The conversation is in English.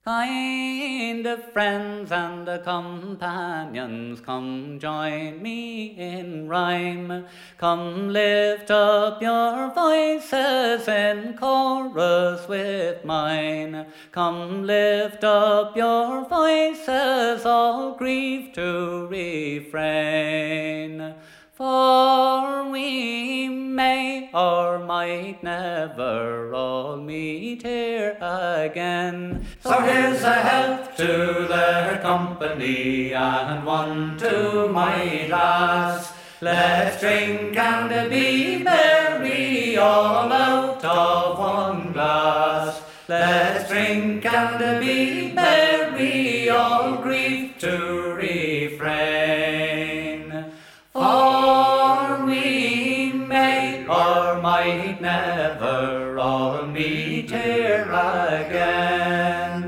Kind of friends and companions, come join me in rhyme. Come lift up your voices in chorus with mine. Come lift up your voices, all grief to refrain. For we may or might never all meet here again. So here's a health to their company, and one to my lass. Let's drink and be merry, all out of one glass. Let's drink and be merry, all grief to refrain.